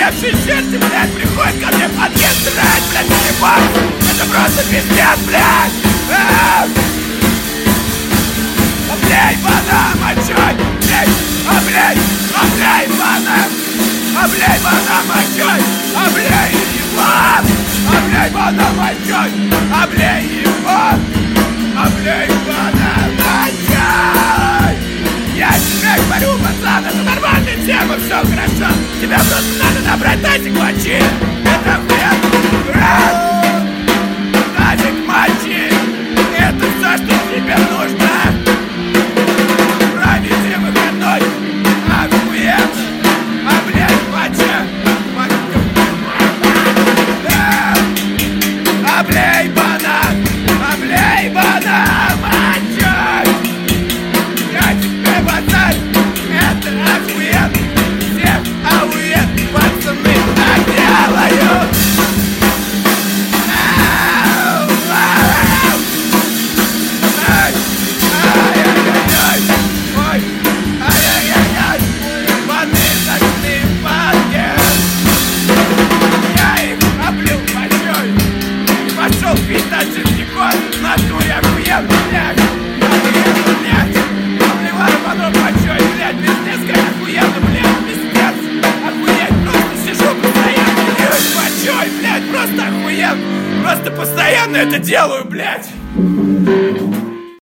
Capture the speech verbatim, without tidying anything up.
охуевшие черти, блядь, приходят ко мне в подъезд, драть, блядь, ебать. Это просто пиздец, блядь. А, облей банан мочой, блядь, облей, облей банан, облей банан мочой, облей его, облей банан мочой, облей его, облей банан мочой. Я тебе говорю, пацан, это нормальная тема, все хорошо. Тебе просто надо набрать тазик мочи. Это хрен. Тазик мочи. Это все, что тебе нужно. Проведи выходной. Охуенно. Облей моча. Облей банан. Облей банан мочой. Я тебе, пацан, это охуенно. Всем охуенно, пацаны так делают. Ау, ау. Ай, ай-яй-яй-яй. Ой, ай-яй-яй-яй. Паны зашли в подъезд. Я их облил мочой и пошел пить на жидкий в натуре охуенно, блядь. Охуенно, блядь. Обливаю потом мочой, блядь, пиздец, как охуенно, блядь, пиздец. Охуеть, просто сижу постоянно, блядь, мочой, блядь, просто охуенно. Просто постоянно это делаю, блядь.